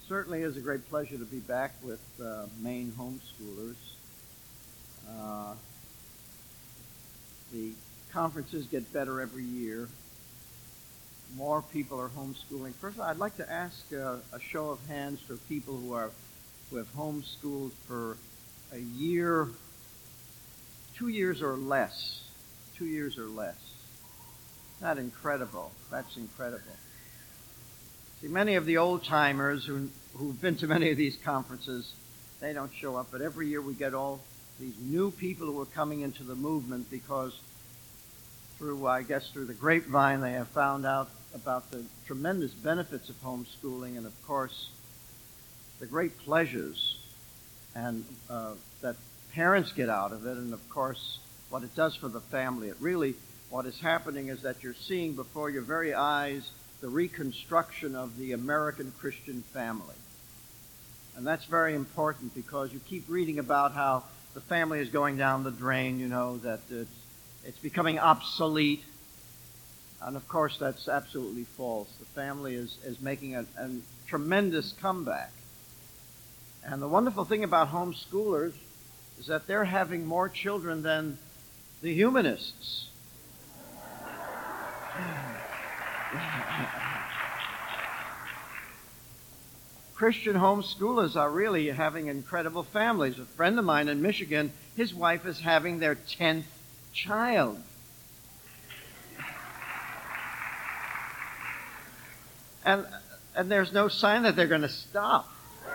Certainly is a great pleasure to be back with Maine homeschoolers. Uh, the conferences get better every year. More people are homeschooling. First, I'd like to ask a show of hands for people who have homeschooled for a year, 2 years or less. 2 years or less. That's incredible. That's incredible. See, many of the old-timers who've been to many of these conferences, they don't show up. But every year we get all these new people who are coming into the movement because through the grapevine, they have found out about the tremendous benefits of homeschooling and, of course, the great pleasures and that parents get out of it, and, of course, what it does for the family. What is happening is that you're seeing before your very eyes the reconstruction of the American Christian family. And that's very important because you keep reading about how the family is going down the drain, that it's becoming obsolete. And of course, that's absolutely false. The family is making a tremendous comeback. And the wonderful thing about homeschoolers is that they're having more children than the humanists. Christian homeschoolers are really having incredible families. A friend of mine in Michigan, his wife is having their 10th child. And there's no sign that they're going to stop.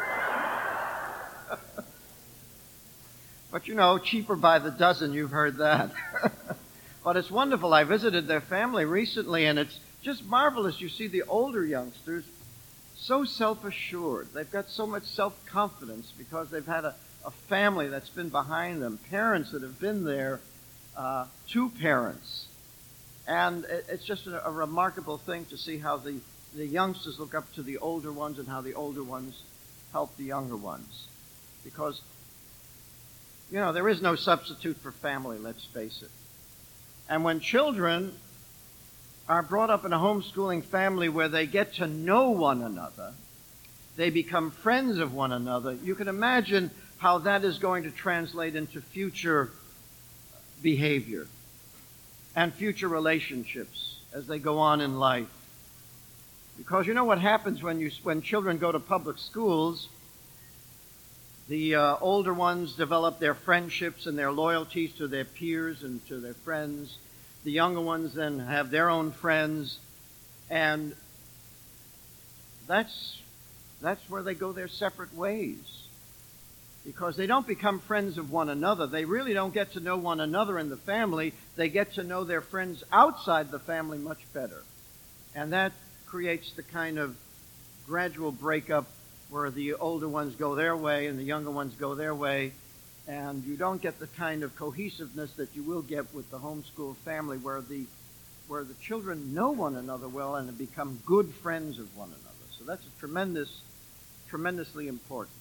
But cheaper by the dozen, you've heard that. But it's wonderful. I visited their family recently, and it's just marvelous. You see the older youngsters so self-assured. They've got so much self-confidence because they've had a family that's been behind them, parents that have been there, two parents. And it's just a remarkable thing to see how the youngsters look up to the older ones and how the older ones help the younger ones. Because, there is no substitute for family, let's face it. And when children are brought up in a homeschooling family where they get to know one another, they become friends of one another, you can imagine how that is going to translate into future behavior and future relationships as they go on in life. Because what happens when children go to public schools, the older ones develop their friendships and their loyalties to their peers and to their friends. The younger ones then have their own friends, and that's where they go their separate ways. Because they don't become friends of one another. They really don't get to know one another in the family. They get to know their friends outside the family much better. And that creates the kind of gradual breakup where the older ones go their way and the younger ones go their way. And you don't get the kind of cohesiveness that you will get with the homeschool family where the children know one another well and have become good friends of one another. So that's tremendously important.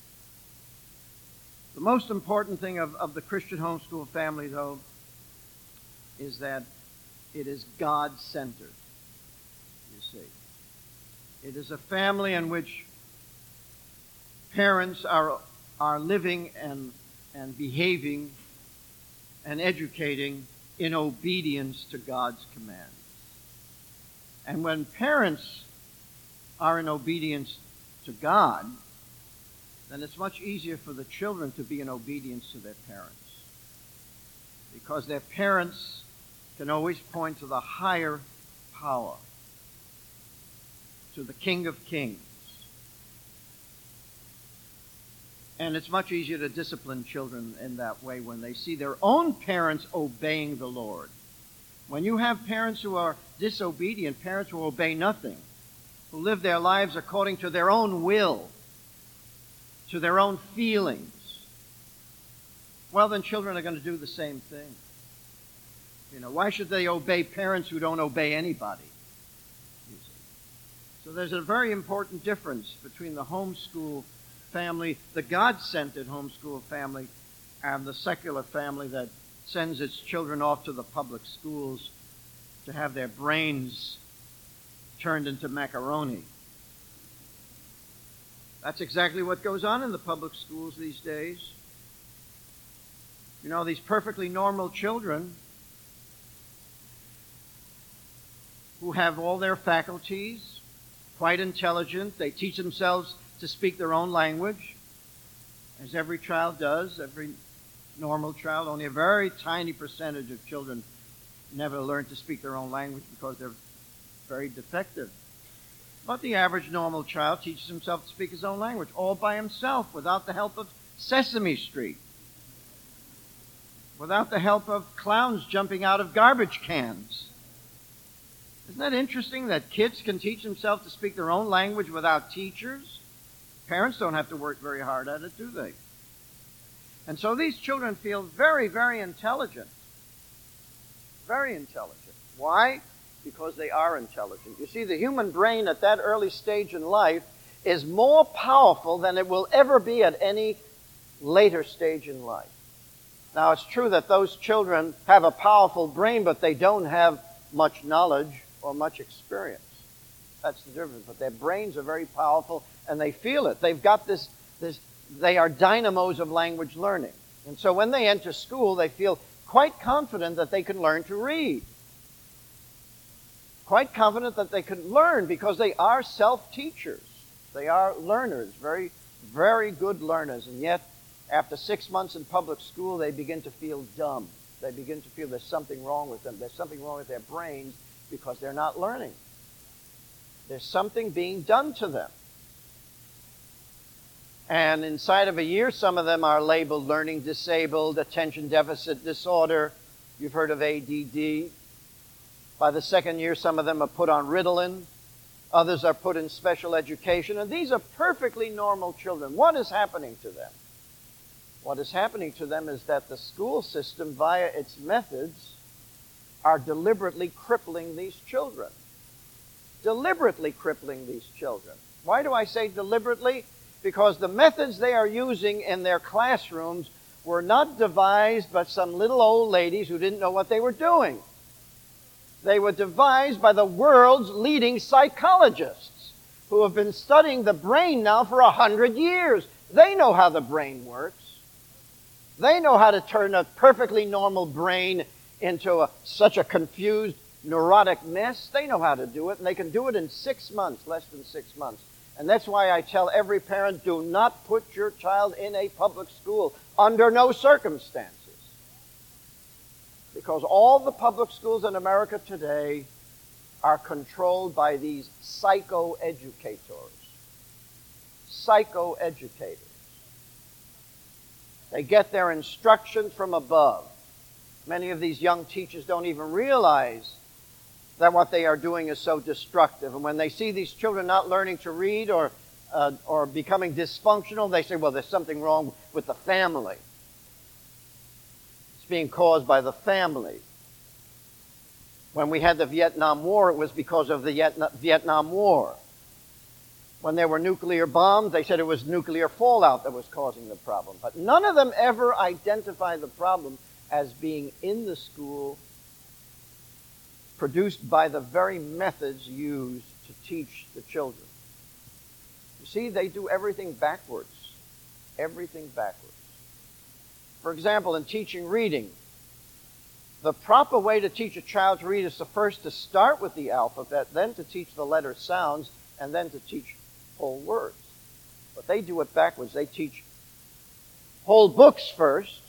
The most important thing of the Christian homeschool family, though, is that it is God-centered, you see. It is a family in which parents are living and behaving and educating in obedience to God's commands. And when parents are in obedience to God, then it's much easier for the children to be in obedience to their parents. Because their parents can always point to the higher power, to the King of Kings. And it's much easier to discipline children in that way when they see their own parents obeying the Lord. When you have parents who are disobedient, parents who obey nothing, who live their lives according to their own will, to their own feelings, well, then children are going to do the same thing. Why should they obey parents who don't obey anybody? So there's a very important difference between the homeschool family, the God-centered homeschool family, and the secular family that sends its children off to the public schools to have their brains turned into macaroni. That's exactly what goes on in the public schools these days. You know, these perfectly normal children who have all their faculties, quite intelligent. They teach themselves to speak their own language, as every child does, every normal child. Only a very tiny percentage of children never learn to speak their own language because they're very defective. But the average normal child teaches himself to speak his own language all by himself, without the help of Sesame Street, without the help of clowns jumping out of garbage cans. Isn't that interesting that kids can teach themselves to speak their own language without teachers? Parents don't have to work very hard at it, do they? And so these children feel very, very intelligent. Very intelligent. Why? Because they are intelligent. You see, the human brain at that early stage in life is more powerful than it will ever be at any later stage in life. Now, it's true that those children have a powerful brain, but they don't have much knowledge or much experience. That's the difference. But their brains are very powerful, and they feel it. They've got this, they are dynamos of language learning. And so when they enter school, they feel quite confident that they can learn to read. Quite confident that they can learn because they are self-teachers. They are learners, very, very good learners. And yet, after 6 months in public school, they begin to feel dumb. They begin to feel there's something wrong with them. There's something wrong with their brains because they're not learning. There's something being done to them. And inside of a year, some of them are labeled learning disabled, attention deficit disorder. You've heard of ADD. By the second year, some of them are put on Ritalin. Others are put in special education. And these are perfectly normal children. What is happening to them? What is happening to them is that the school system, via its methods, are deliberately crippling these children. Deliberately crippling these children. Why do I say deliberately? Because the methods they are using in their classrooms were not devised by some little old ladies who didn't know what they were doing. They were devised by the world's leading psychologists who have been studying the brain now for 100 years. They know how the brain works. They know how to turn a perfectly normal brain into such a confused, neurotic mess. They know how to do it, and they can do it in 6 months, less than 6 months. And that's why I tell every parent, do not put your child in a public school under no circumstances. Because all the public schools in America today are controlled by these psychoeducators. Psychoeducators. They get their instructions from above. Many of these young teachers don't even realize that what they are doing is so destructive. And when they see these children not learning to read or becoming dysfunctional, they say, well, there's something wrong with the family. It's being caused by the family. When we had the Vietnam War, it was because of the Vietnam War. When there were nuclear bombs, they said it was nuclear fallout that was causing the problem. But none of them ever identified the problem as being in the school, produced by the very methods used to teach the children. You see, they do everything backwards. Everything backwards. For example, in teaching reading, the proper way to teach a child to read is first to start with the alphabet, then to teach the letter sounds, and then to teach whole words. But they do it backwards. They teach whole books first,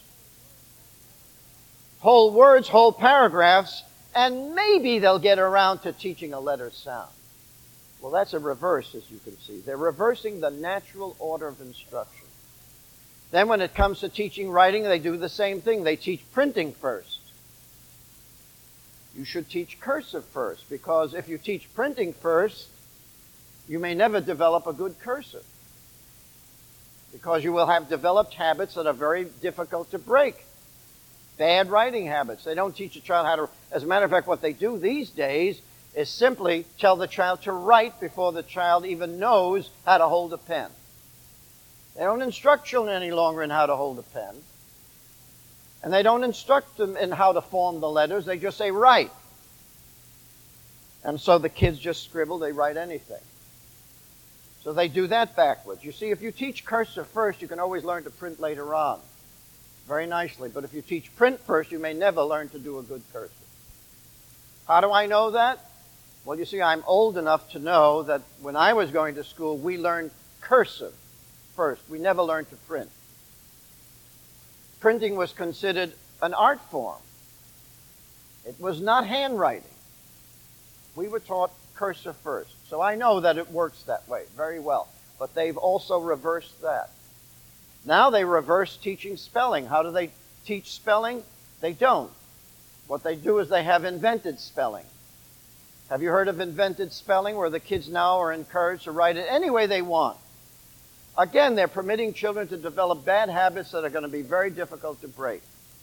whole words, whole paragraphs, and maybe they'll get around to teaching a letter sound. Well, that's a reverse, as you can see. They're reversing the natural order of instruction. Then when it comes to teaching writing, they do the same thing. They teach printing first. You should teach cursive first, because if you teach printing first, you may never develop a good cursive, because you will have developed habits that are very difficult to break. Bad writing habits. They don't teach a child how to... As a matter of fact, what they do these days is simply tell the child to write before the child even knows how to hold a pen. They don't instruct children any longer in how to hold a pen. And they don't instruct them in how to form the letters. They just say, write. And so the kids just scribble. They write anything. So they do that backwards. You see, if you teach cursive first, you can always learn to print later on very nicely. But if you teach print first, you may never learn to do a good cursive. How do I know that? Well, you see, I'm old enough to know that when I was going to school, we learned cursive first. We never learned to print. Printing was considered an art form. It was not handwriting. We were taught cursive first. So I know that it works that way very well. But they've also reversed that. Now they reverse teaching spelling. How do they teach spelling? They don't. What they do is they have invented spelling. Have you heard of invented spelling, where the kids now are encouraged to write it any way they want? Again, they're permitting children to develop bad habits that are going to be very difficult to break.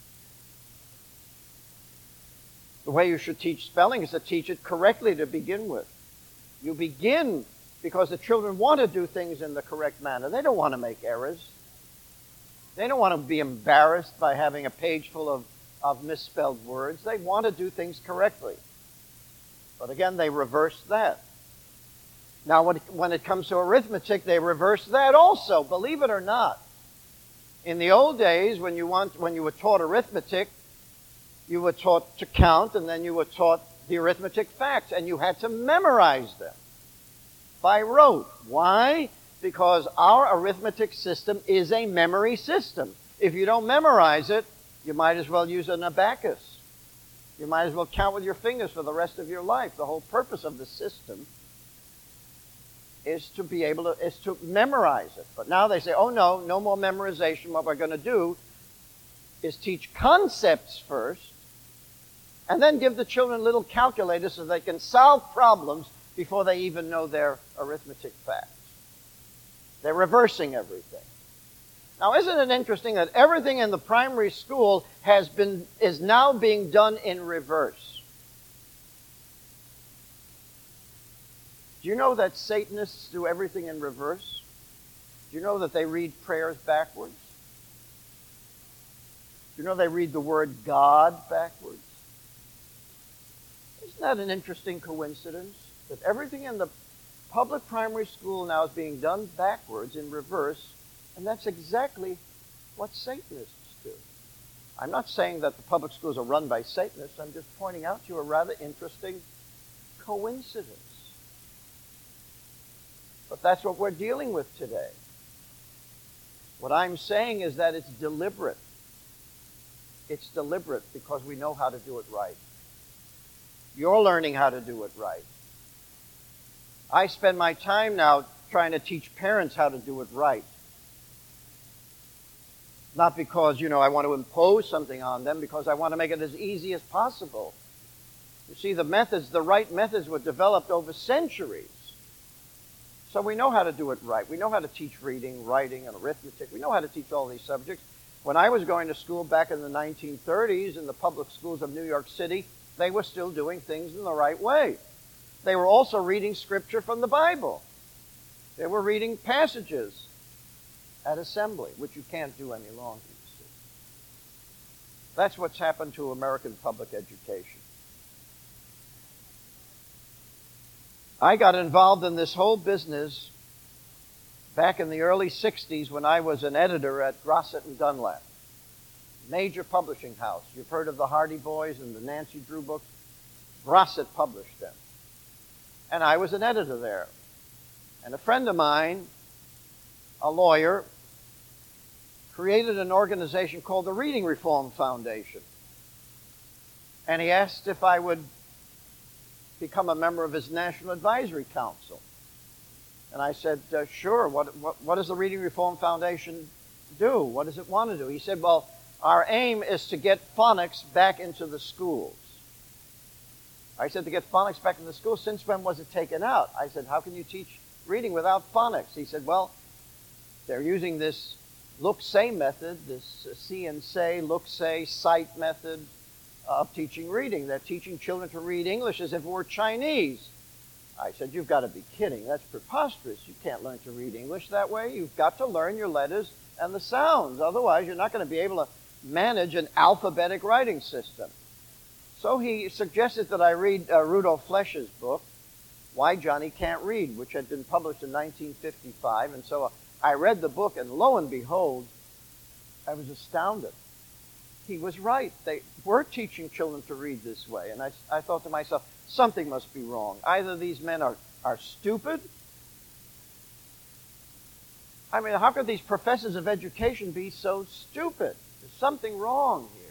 The way you should teach spelling is to teach it correctly to begin with. You begin because the children want to do things in the correct manner. They don't want to make errors. They don't want to be embarrassed by having a page full of misspelled words. They want to do things correctly. But again, they reverse that. Now, when it comes to arithmetic, they reverse that also, believe it or not. In the old days, when you were taught arithmetic, you were taught to count, and then you were taught the arithmetic facts, and you had to memorize them by rote. Why? Because our arithmetic system is a memory system. If you don't memorize it, you might as well use an abacus. You might as well count with your fingers for the rest of your life. The whole purpose of the system is to memorize it. But now they say, oh no more memorization. What we're going to do is teach concepts first, and then give the children little calculators so they can solve problems before they even know their arithmetic facts. They're reversing everything. Now, isn't it interesting that everything in the primary school is now being done in reverse? Do you know that Satanists do everything in reverse? Do you know that they read prayers backwards? Do you know they read the word God backwards? Isn't that an interesting coincidence? That everything in the public primary school now is being done backwards, in reverse, and that's exactly what Satanists do. I'm not saying that the public schools are run by Satanists. I'm just pointing out to you a rather interesting coincidence. But that's what we're dealing with today. What I'm saying is that it's deliberate. It's deliberate because we know how to do it right. You're learning how to do it right. I spend my time now trying to teach parents how to do it right. Not because, I want to impose something on them, because I want to make it as easy as possible. You see, the right methods were developed over centuries. So we know how to do it right. We know how to teach reading, writing, and arithmetic. We know how to teach all these subjects. When I was going to school back in the 1930s in the public schools of New York City, they were still doing things in the right way. They were also reading scripture from the Bible. They were reading passages at assembly, which you can't do any longer, you see. That's what's happened to American public education. I got involved in this whole business back in the early 60s when I was an editor at Grosset and Dunlap, major publishing house. You've heard of the Hardy Boys and the Nancy Drew books. Grosset published them. And I was an editor there. And a friend of mine, a lawyer, created an organization called the Reading Reform Foundation. And he asked if I would become a member of his National Advisory Council. And I said, sure. What does the Reading Reform Foundation do? What does it want to do? He said, well, our aim is to get phonics back into the schools. I said, to get phonics back in the schools? Since when was it taken out? I said, how can you teach reading without phonics? He said, well, they're using this look-say method, this see and say, look-say, cite method of teaching reading. They're teaching children to read English as if it were Chinese. I said, you've got to be kidding. That's preposterous. You can't learn to read English that way. You've got to learn your letters and the sounds. Otherwise, you're not going to be able to manage an alphabetic writing system. So he suggested that I read Rudolf Flesch's book, Why Johnny Can't Read, which had been published in 1955. And so I read the book, and lo and behold, I was astounded. He was right. They were teaching children to read this way. And I thought to myself, something must be wrong. Either these men are stupid. I mean, how could these professors of education be so stupid? There's something wrong here.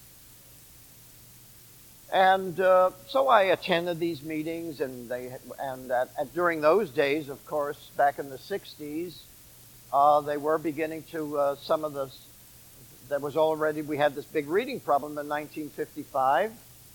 And so I attended these meetings, and during those days, of course, back in the 60s, they were beginning to, we had this big reading problem in 1955.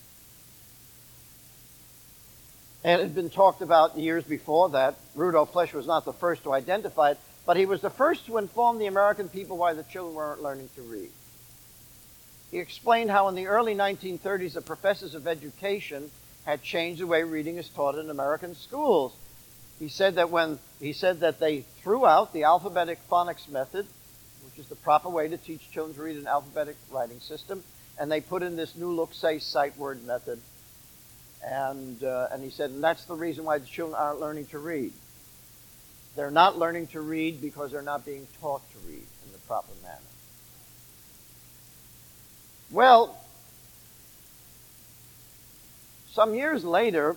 And it had been talked about years before that. Rudolf Flesch was not the first to identify it, but he was the first to inform the American people why the children weren't learning to read. He explained how in the early 1930s the professors of education had changed the way reading is taught in American schools. He said that they threw out the alphabetic phonics method, which is the proper way to teach children to read an alphabetic writing system, and they put in this new look, say, sight word method. And he said, and that's the reason why the children aren't learning to read. They're not learning to read because they're not being taught to read in the proper manner. Well, some years later,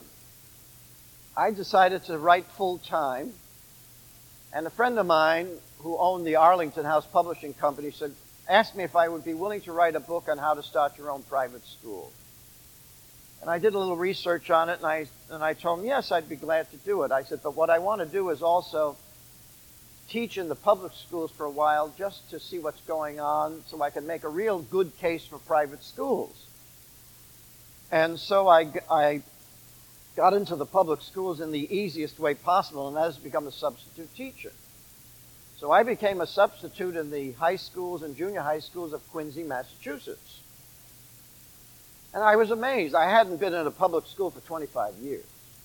I decided to write full-time, and a friend of mine who owned the Arlington House Publishing Company asked me if I would be willing to write a book on how to start your own private school. And I did a little research on it, and I told him, yes, I'd be glad to do it. I said, but what I want to do is also teach in the public schools for a while just to see what's going on so I can make a real good case for private schools. And so I got into the public schools in the easiest way possible, and that is to become a substitute teacher. So I became a substitute in the high schools and junior high schools of Quincy, Massachusetts. And I was amazed. I hadn't been in a public school for 25 years.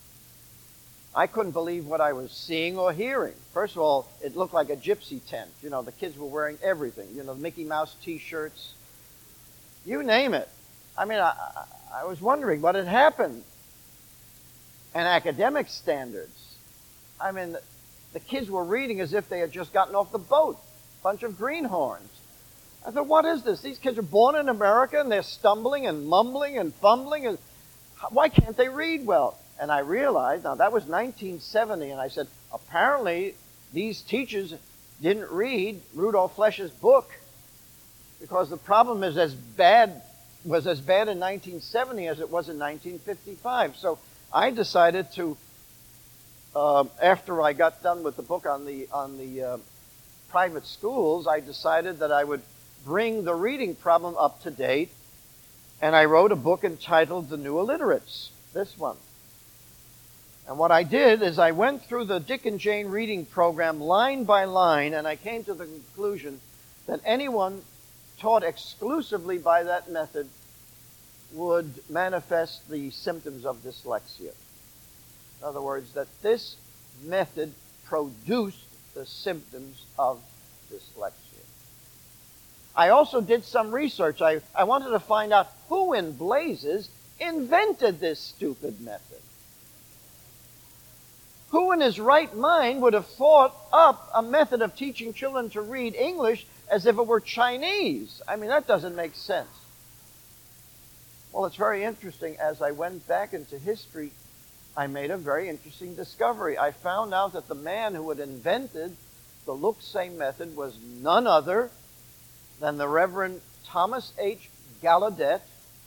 I couldn't believe what I was seeing or hearing. First of all, it looked like a gypsy tent. You know, the kids were wearing everything. You know, Mickey Mouse T-shirts. You name it. I mean, I was wondering what had happened. And academic standards. I mean, the kids were reading as if they had just gotten off the boat. Bunch of greenhorns. I thought, what is this? These kids are born in America, and they're stumbling and mumbling and fumbling. And why can't they read well? And I realized, now that was 1970, and I said, apparently these teachers didn't read Rudolf Flesch's book, because the problem was as bad in 1970 as it was in 1955. So I decided to, after I got done with the book on the private schools, I decided that I would bring the reading problem up to date, and I wrote a book entitled The New Illiterates, this one. And what I did is I went through the Dick and Jane reading program line by line, and I came to the conclusion that anyone taught exclusively by that method would manifest the symptoms of dyslexia. In other words, that this method produced the symptoms of dyslexia. I also did some research. I wanted to find out who in blazes invented this stupid method. Who in his right mind would have thought up a method of teaching children to read English as if it were Chinese? I mean, that doesn't make sense. Well, it's very interesting. As I went back into history, I made a very interesting discovery. I found out that the man who had invented the look-say method was none other than the Reverend Thomas H. Gallaudet,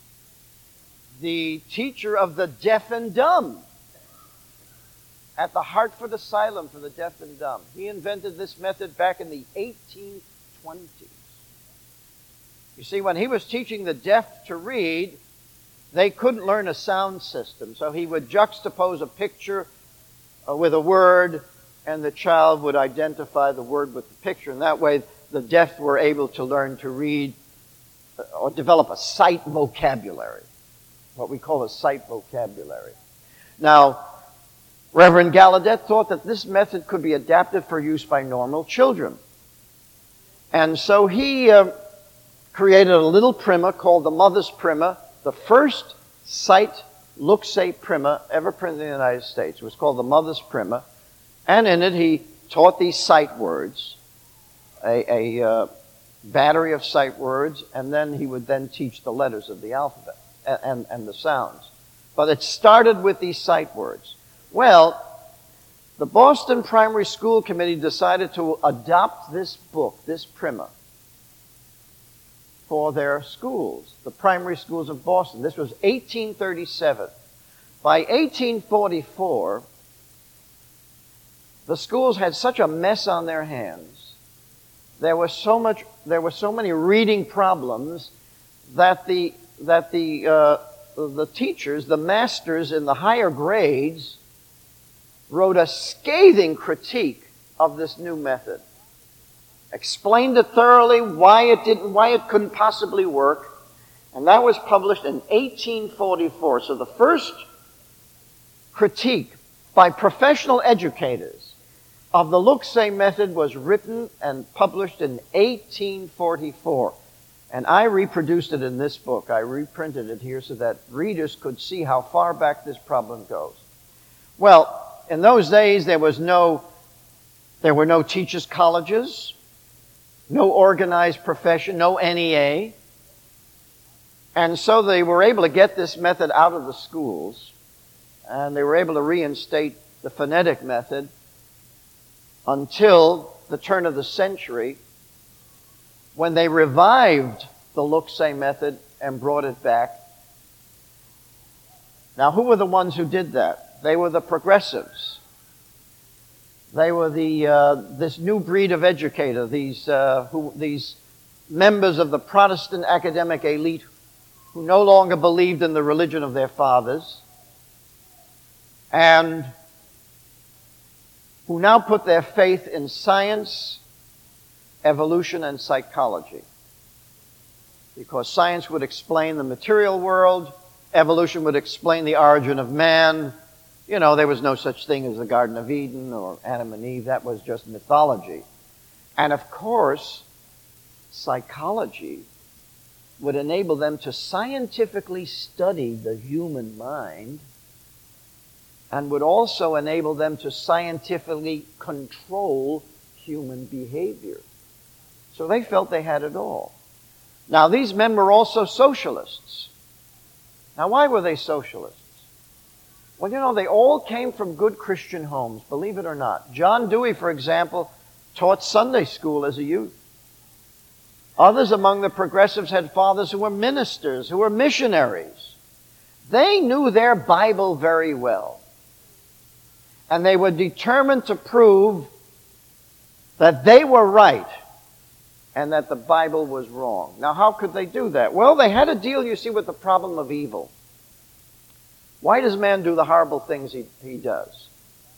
the teacher of the deaf and dumb at the Hartford Asylum for the Deaf and Dumb. He invented this method back in the 1820s. You see, when he was teaching the deaf to read, they couldn't learn a sound system, so he would juxtapose a picture with a word, and the child would identify the word with the picture, and that way the deaf were able to learn to read or develop a sight vocabulary, what we call a sight vocabulary. Now, Reverend Gallaudet thought that this method could be adapted for use by normal children. And so he created a little primer called the Mother's Primer, the first sight Luxe Prima ever printed in the United States. It was called the Mother's Prima. And in it, he taught these sight words, a battery of sight words, and then he would then teach the letters of the alphabet and the sounds. But it started with these sight words. Well, the Boston Primary School Committee decided to adopt this book, this Prima, for their schools, the primary schools of Boston. This was 1837. By 1844, the schools had such a mess on their hands. There were so many reading problems that the teachers, the masters in the higher grades, wrote a scathing critique of this new method. Explained it thoroughly, why it couldn't possibly work, and that was published in 1844. So the first critique by professional educators of the Luxe method was written and published in 1844. And I reproduced it in this book. I reprinted it here so that readers could see how far back this problem goes. Well, in those days there were no teachers' colleges, no organized profession, no NEA. And so they were able to get this method out of the schools, and they were able to reinstate the phonetic method until the turn of the century, when they revived the Luxe method and brought it back. Now, who were the ones who did that? They were the progressives. They were this new breed of educator, these members of the Protestant academic elite who no longer believed in the religion of their fathers and who now put their faith in science, evolution, and psychology. Because science would explain the material world, evolution would explain the origin of man. You know, there was no such thing as the Garden of Eden or Adam and Eve. That was just mythology. And of course, psychology would enable them to scientifically study the human mind and would also enable them to scientifically control human behavior. So they felt they had it all. Now, these men were also socialists. Now, why were they socialists? Well, you know, they all came from good Christian homes, believe it or not. John Dewey, for example, taught Sunday school as a youth. Others among the progressives had fathers who were ministers, who were missionaries. They knew their Bible very well. And they were determined to prove that they were right and that the Bible was wrong. Now, how could they do that? Well, they had to deal, you see, with the problem of evil. Why does man do the horrible things he does?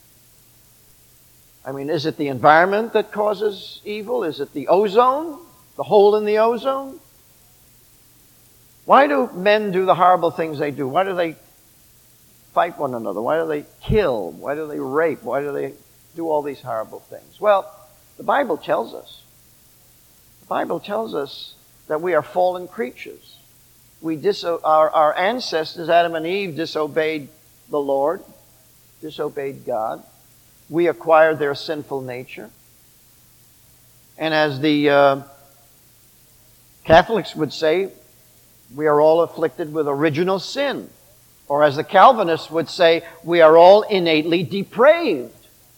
I mean, is it the environment that causes evil? Is it the ozone? The hole in the ozone? Why do men do the horrible things they do? Why do they fight one another? Why do they kill? Why do they rape? Why do they do all these horrible things? Well, the Bible tells us. The Bible tells us that we are fallen creatures. Our ancestors, Adam and Eve, disobeyed the Lord, disobeyed God. We acquired their sinful nature. And as the Catholics would say, we are all afflicted with original sin. Or as the Calvinists would say, we are all innately depraved.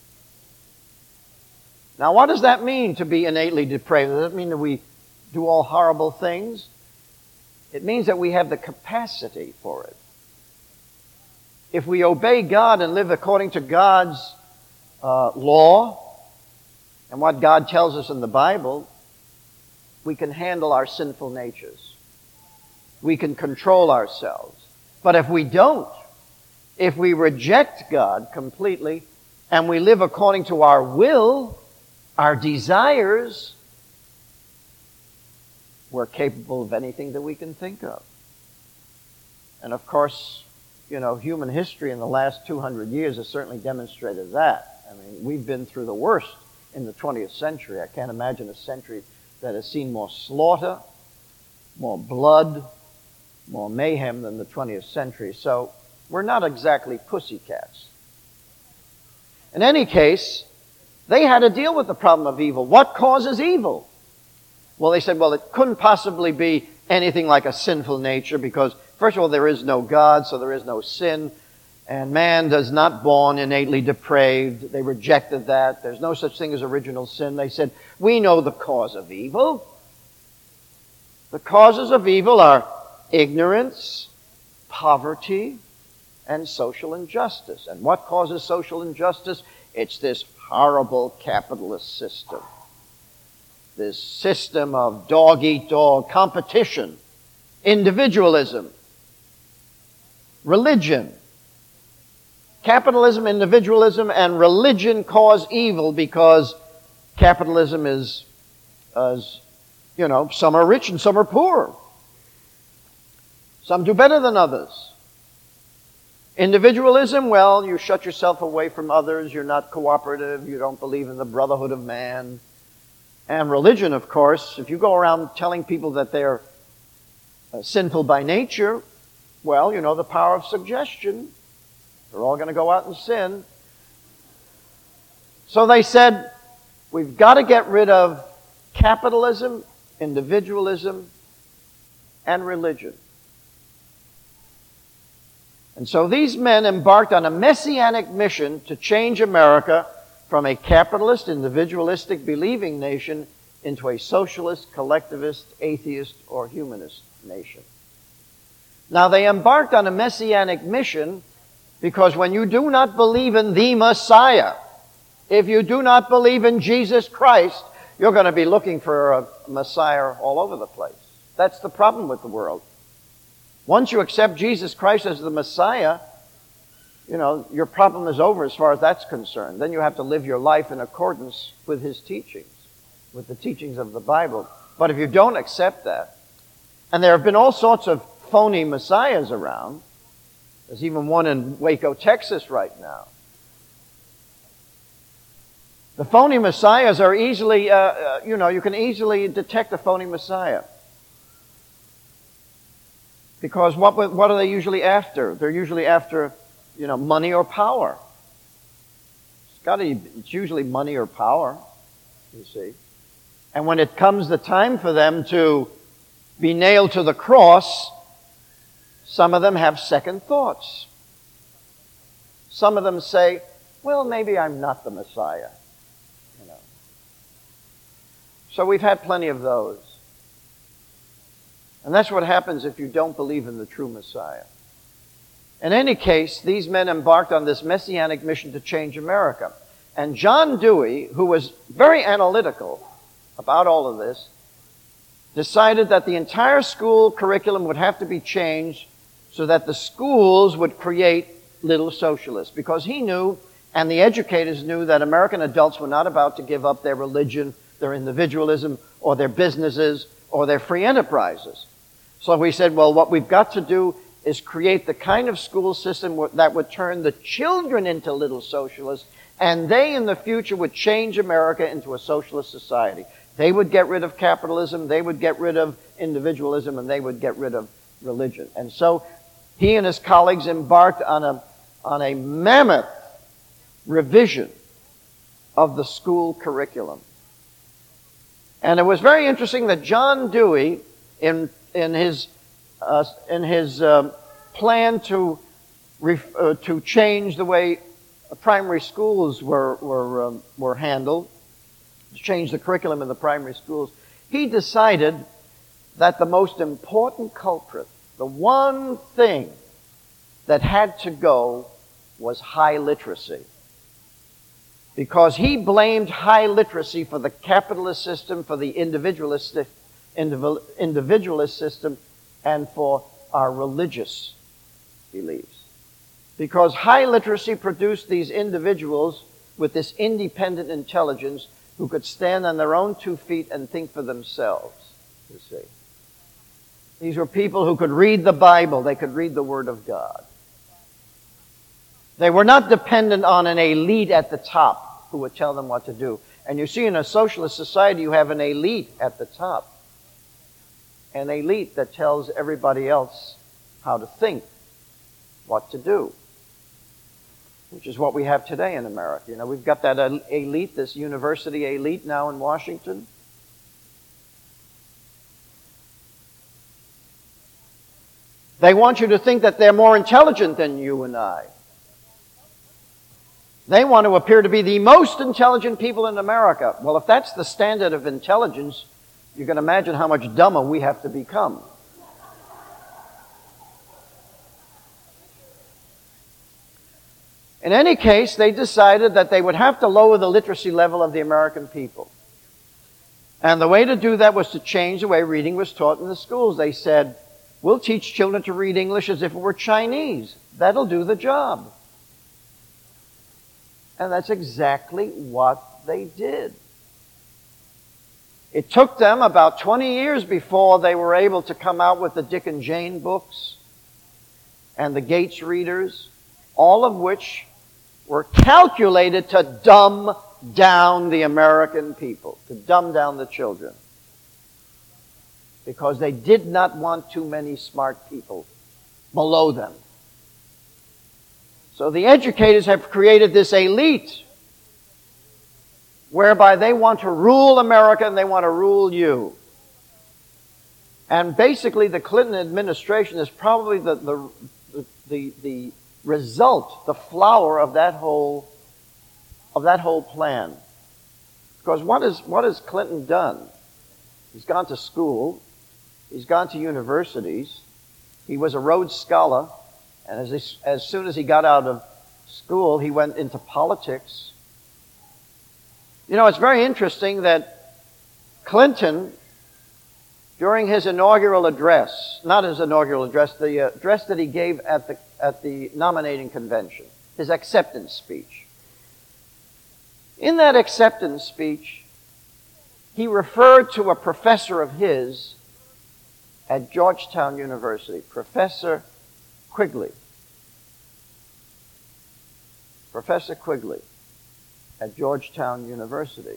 Now, what does that mean, to be innately depraved? Does that mean that we do all horrible things? It means that we have the capacity for it. If we obey God and live according to God's law and what God tells us in the Bible, we can handle our sinful natures. We can control ourselves. But if we don't, if we reject God completely and we live according to our will, our desires, we're capable of anything that we can think of. And of course, you know, human history in the last 200 years has certainly demonstrated that. I mean, we've been through the worst in the 20th century. I can't imagine a century that has seen more slaughter, more blood, more mayhem than the 20th century. So were not exactly pussycats. In any case, they had to deal with the problem of evil. What causes evil? Well, they said, well, it couldn't possibly be anything like a sinful nature because, first of all, there is no God, so there is no sin. And man does not born innately depraved. They rejected that. There's no such thing as original sin. They said, we know the cause of evil. The causes of evil are ignorance, poverty, and social injustice. And what causes social injustice? It's this horrible capitalist system. This system of dog-eat-dog competition, individualism, religion. Capitalism, individualism, and religion cause evil because capitalism is, some are rich and some are poor. Some do better than others. Individualism, well, you shut yourself away from others, you're not cooperative, you don't believe in the brotherhood of man. And religion, of course, if you go around telling people that they're sinful by nature, well, you know the power of suggestion. They're all going to go out and sin. So they said, we've got to get rid of capitalism, individualism, and religion. And so these men embarked on a messianic mission to change America from a capitalist, individualistic, believing nation into a socialist, collectivist, atheist, or humanist nation. Now, they embarked on a messianic mission because when you do not believe in the Messiah, if you do not believe in Jesus Christ, you're going to be looking for a Messiah all over the place. That's the problem with the world. Once you accept Jesus Christ as the Messiah, your problem is over as far as that's concerned. Then you have to live your life in accordance with His teachings, with the teachings of the Bible. But if you don't accept that, and there have been all sorts of phony messiahs around, there's even one in Waco, Texas right now. The phony messiahs are easily, you can easily detect a phony messiah. Because what are they usually after? They're usually after, money or power. It's usually money or power, you see. And when it comes the time for them to be nailed to the cross, some of them have second thoughts. Some of them say, well, maybe I'm not the Messiah. So we've had plenty of those. And that's what happens if you don't believe in the true Messiah. In any case, these men embarked on this messianic mission to change America. And John Dewey, who was very analytical about all of this, decided that the entire school curriculum would have to be changed so that the schools would create little socialists. Because he knew, and the educators knew, that American adults were not about to give up their religion, their individualism, or their businesses, or their free enterprises. So we said, well, what we've got to do is create the kind of school system that would turn the children into little socialists, and they in the future would change America into a socialist society. They would get rid of capitalism, they would get rid of individualism, and they would get rid of religion. And so he and his colleagues embarked on a mammoth revision of the school curriculum. And it was very interesting that John Dewey, in his plan to change the way primary schools were handled, to change the curriculum in the primary schools, he decided that the most important culprit, the one thing that had to go, was high literacy. Because he blamed high literacy for the capitalist system, for the individualist system, and for our religious beliefs. Because high literacy produced these individuals with this independent intelligence who could stand on their own 2 feet and think for themselves, you see. These were people who could read the Bible. They could read the Word of God. They were not dependent on an elite at the top who would tell them what to do. And you see, in a socialist society, you have an elite at the top. An elite that tells everybody else how to think, what to do, which is what we have today in America. You know, we've got that elite, this university elite now in Washington. They want you to think that they're more intelligent than you and I. They want to appear to be the most intelligent people in America. Well, if that's the standard of intelligence, you can imagine how much dumber we have to become. In any case, they decided that they would have to lower the literacy level of the American people. And the way to do that was to change the way reading was taught in the schools. They said, we'll teach children to read English as if it were Chinese. That'll do the job. And that's exactly what they did. It took them about 20 years before they were able to come out with the Dick and Jane books and the Gates readers, all of which were calculated to dumb down the American people, to dumb down the children, because they did not want too many smart people below them. So the educators have created this elite whereby they want to rule America and they want to rule you. And basically the Clinton administration is probably the result, the flower of that whole plan. Because what has Clinton done? He's gone to school, he's gone to universities, he was a Rhodes Scholar, and as soon as he got out of school, he went into politics. You know, it's very interesting that Clinton, during his inaugural address, not his inaugural address, the address that he gave at the nominating convention, his acceptance speech. In that acceptance speech, he referred to a professor of his at Georgetown University, Professor Quigley. Professor Quigley at Georgetown University.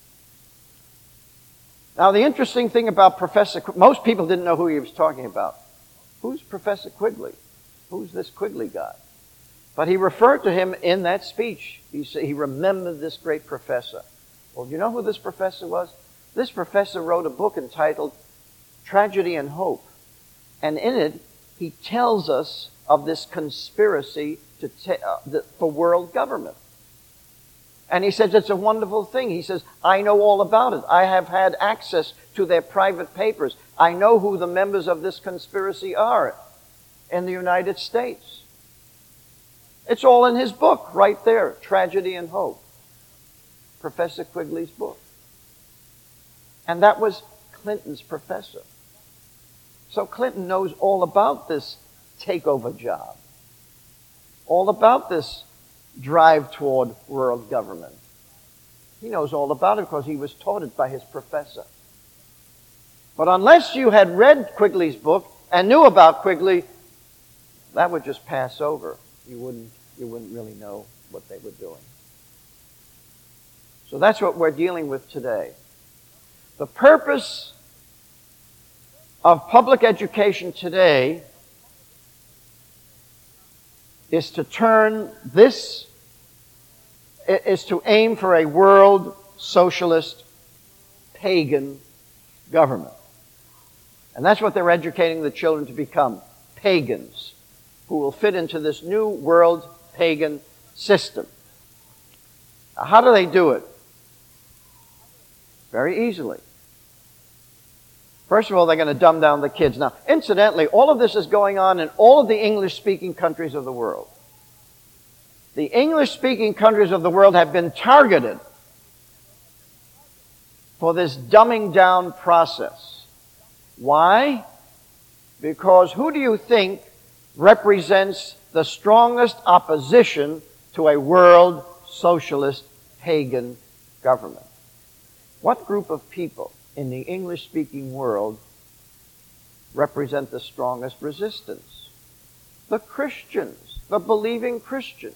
Now, the interesting thing about most people didn't know who he was talking about. Who's Professor Quigley? Who's this Quigley guy? But he referred to him in that speech. He remembered this great professor. Well, do you know who this professor was? This professor wrote a book entitled Tragedy and Hope. And in it, he tells us of this conspiracy for world government. And he says it's a wonderful thing. He says, I know all about it. I have had access to their private papers. I know who the members of this conspiracy are in the United States. It's all in his book right there, Tragedy and Hope. Professor Quigley's book. And that was Clinton's professor. So Clinton knows all about this takeover job. All about this drive toward world government. He knows all about it because he was taught it by his professor. But unless you had read Quigley's book and knew about Quigley, that would just pass over. You wouldn't really know what they were doing. So that's what we're dealing with today. The purpose of public education today is to aim for a world socialist pagan government. And that's what they're educating the children to become, pagans, who will fit into this new world pagan system. Now, how do they do it? Very easily. First of all, they're going to dumb down the kids. Now, incidentally, all of this is going on in all of the English-speaking countries of the world. The English-speaking countries of the world have been targeted for this dumbing down process. Why? Because who do you think represents the strongest opposition to a world socialist pagan government? What group of people in the English-speaking world represent the strongest resistance? The Christians, the believing Christians.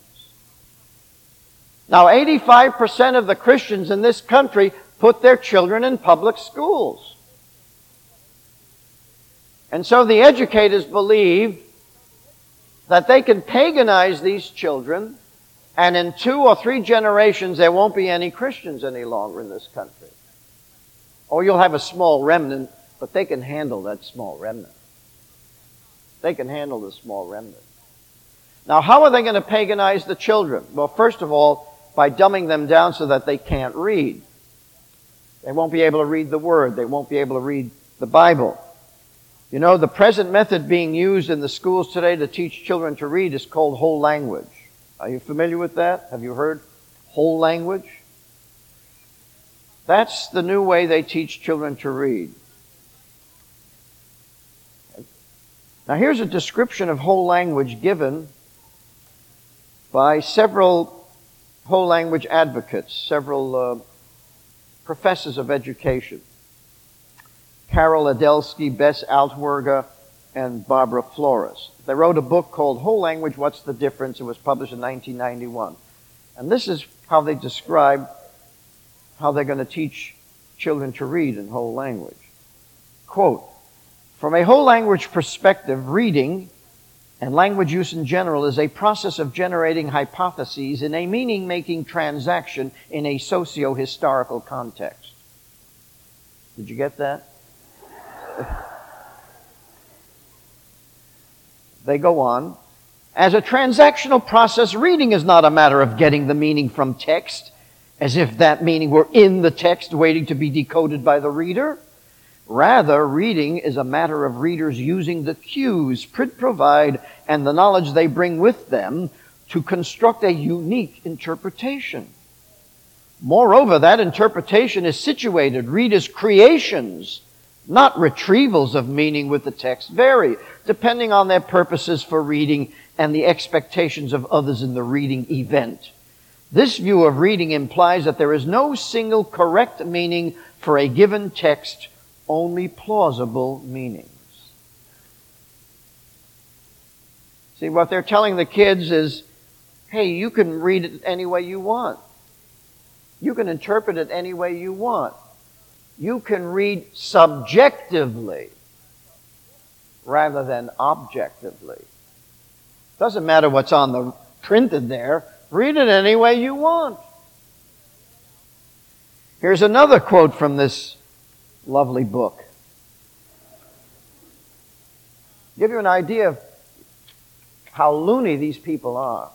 Now, 85% of the Christians in this country put their children in public schools. And so the educators believe that they can paganize these children, and in 2 or 3 generations there won't be any Christians any longer in this country. Or you'll have a small remnant, but they can handle that small remnant. They can handle the small remnant. Now, how are they going to paganize the children? Well, first of all, by dumbing them down so that they can't read. They won't be able to read the Word. They won't be able to read the Bible. You know, the present method being used in the schools today to teach children to read is called whole language. Are you familiar with that? Have you heard whole language? That's the new way they teach children to read. Now, here's a description of whole language given by several whole language advocates, several professors of education. Carol Adelsky, Bess Altwerger, and Barbara Flores. They wrote a book called Whole Language, What's the Difference? It was published in 1991. And this is how they describe how they're going to teach children to read in whole language. Quote, from a whole language perspective, reading and language use in general is a process of generating hypotheses in a meaning-making transaction in a socio-historical context. Did you get that? They go on. As a transactional process, reading is not a matter of getting the meaning from text, as if that meaning were in the text waiting to be decoded by the reader. Rather, reading is a matter of readers using the cues print provide and the knowledge they bring with them to construct a unique interpretation. Moreover, that interpretation is situated. Readers' creations, not retrievals of meaning with the text, vary depending on their purposes for reading and the expectations of others in the reading event. This view of reading implies that there is no single correct meaning for a given text, only plausible meanings. See, what they're telling the kids is, hey, you can read it any way you want. You can interpret it any way you want. You can read subjectively rather than objectively. Doesn't matter what's on the printed there. Read it any way you want. Here's another quote from this lovely book. Give you an idea of how loony these people are.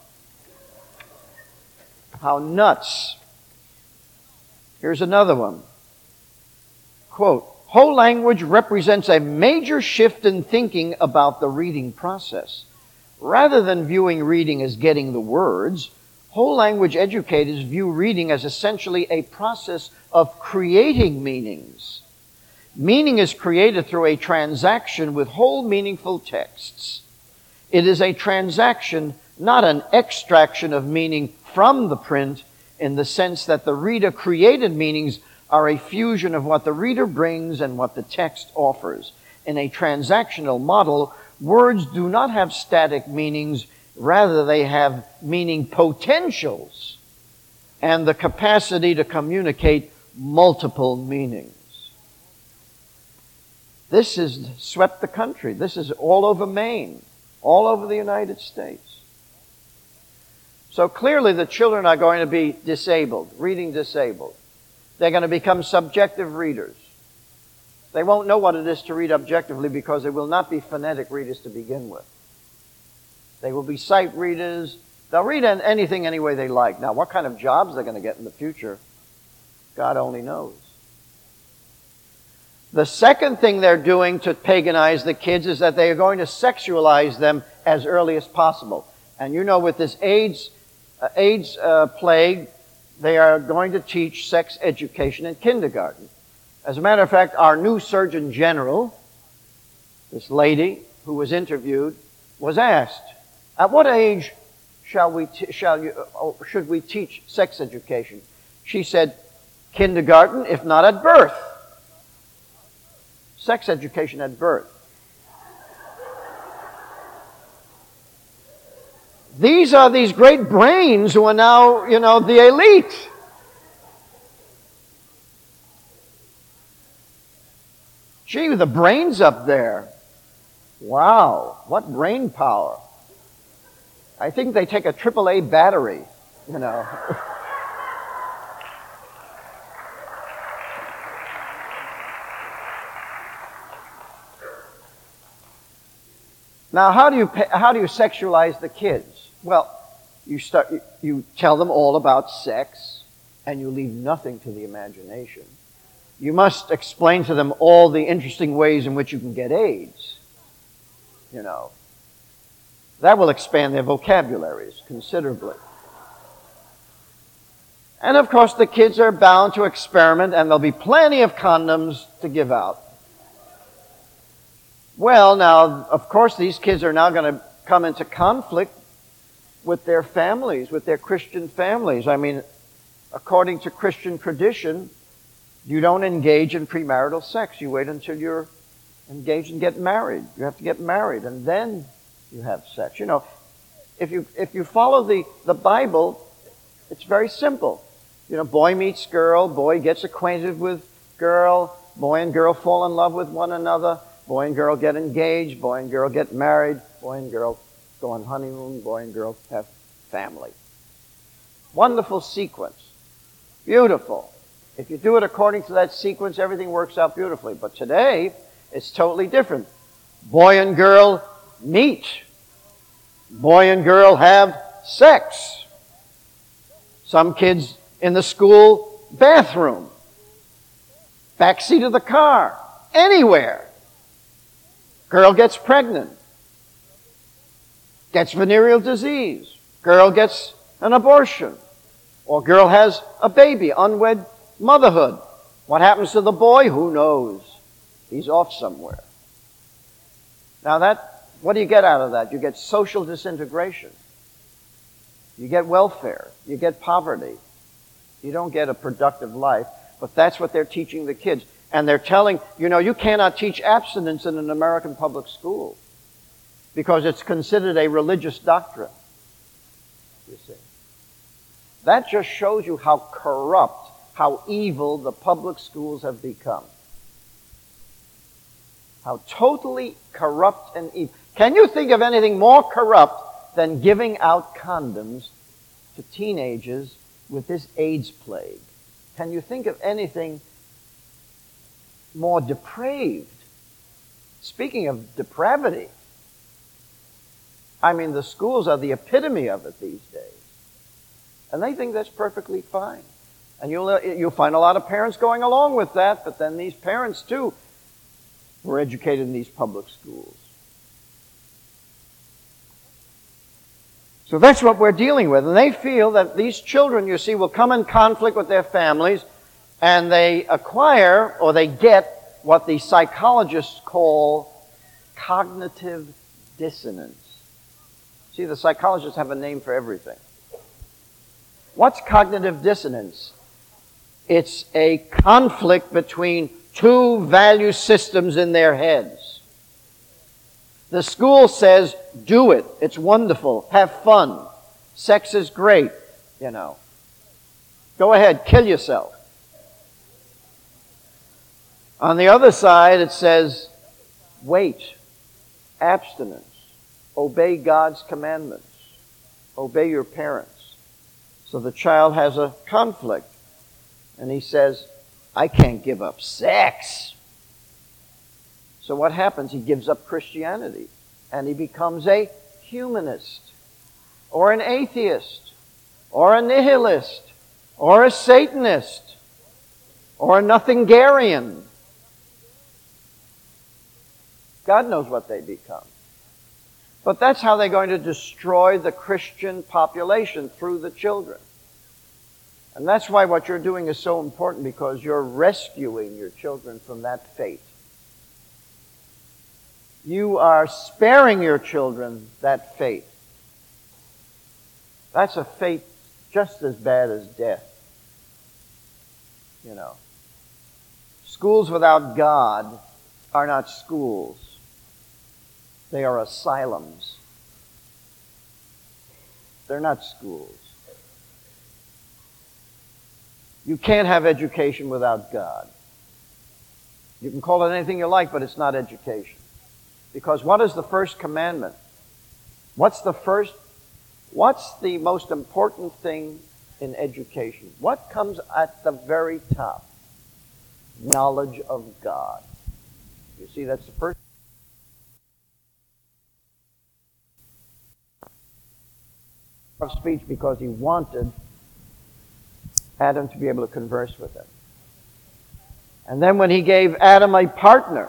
How nuts. Here's another one. Quote, whole language represents a major shift in thinking about the reading process. Rather than viewing reading as getting the words, whole language educators view reading as essentially a process of creating meanings. Meaning is created through a transaction with whole meaningful texts. It is a transaction, not an extraction of meaning from the print, in the sense that the reader created meanings are a fusion of what the reader brings and what the text offers. In a transactional model, words do not have static meanings, rather they have meaning potentials and the capacity to communicate multiple meanings. This has swept the country. This is all over Maine, all over the United States. So clearly the children are going to be disabled, reading disabled. They're going to become subjective readers. They won't know what it is to read objectively because they will not be phonetic readers to begin with. They will be sight readers. They'll read anything any way they like. Now, what kind of jobs they're going to get in the future, God only knows. The second thing they're doing to paganize the kids is that they are going to sexualize them as early as possible. And you know, with this AIDS plague, they are going to teach sex education in kindergarten. As a matter of fact, our new Surgeon General, this lady who was interviewed, was asked, at what age should we teach sex education? She said, kindergarten, if not at birth. Sex education at birth. These are these great brains who are now, the elite. Gee, the brains up there. Wow, what brain power. I think they take a AAA battery, you know. Now, how do you sexualize the kids? Well, you tell them all about sex, and you leave nothing to the imagination. You must explain to them all the interesting ways in which you can get AIDS. You know, that will expand their vocabularies considerably. And of course, the kids are bound to experiment, and there'll be plenty of condoms to give out. Well, now, of course, these kids are now going to come into conflict with their families, with their Christian families. I mean, according to Christian tradition, you don't engage in premarital sex. You wait until you're engaged and get married. You have to get married, and then you have sex. You know, if you follow the Bible, it's very simple. You know, boy meets girl, boy gets acquainted with girl, boy and girl fall in love with one another, boy and girl get engaged, boy and girl get married, boy and girl go on honeymoon, boy and girl have family. Wonderful sequence. Beautiful. If you do it according to that sequence, everything works out beautifully. But today, it's totally different. Boy and girl meet. Boy and girl have sex. Some kids in the school bathroom, backseat of the car, anywhere. Girl gets pregnant, gets venereal disease. Girl gets an abortion. Or girl has a baby, unwed motherhood. What happens to the boy? Who knows? He's off somewhere. Now what do you get out of that? You get social disintegration. You get welfare. You get poverty. You don't get a productive life. But that's what they're teaching the kids. And they're telling, you know, you cannot teach abstinence in an American public school because it's considered a religious doctrine. You see. That just shows you how corrupt, how evil the public schools have become. How totally corrupt and evil. Can you think of anything more corrupt than giving out condoms to teenagers with this AIDS plague? Can you think of anything more depraved? Speaking of depravity, I mean, the schools are the epitome of it these days. And they think that's perfectly fine. And you'll find a lot of parents going along with that, but then these parents, too, were educated in these public schools. So that's what we're dealing with. And they feel that these children, you see, will come in conflict with their families, and they acquire, or they get, what the psychologists call cognitive dissonance. See, the psychologists have a name for everything. What's cognitive dissonance? It's a conflict between two value systems in their heads. The school says, do it. It's wonderful. Have fun. Sex is great, you know. Go ahead, kill yourself. On the other side, it says, wait, abstinence, obey God's commandments, obey your parents. So the child has a conflict, and he says, I can't give up sex. So what happens? He gives up Christianity, and he becomes a humanist, or an atheist, or a nihilist, or a Satanist, or a Nothingarian. God knows what they become. But that's how they're going to destroy the Christian population, through the children. And that's why what you're doing is so important, because you're rescuing your children from that fate. You are sparing your children that fate. That's a fate just as bad as death. You know. Schools without God are not schools. They are asylums. They're not schools. You can't have education without God. You can call it anything you like, but it's not education. Because what is the first commandment? What's the first What's the most important thing in education? What comes at the very top? Knowledge of God. You see, that's the first. Of speech because he wanted Adam to be able to converse with him. And then when he gave Adam a partner,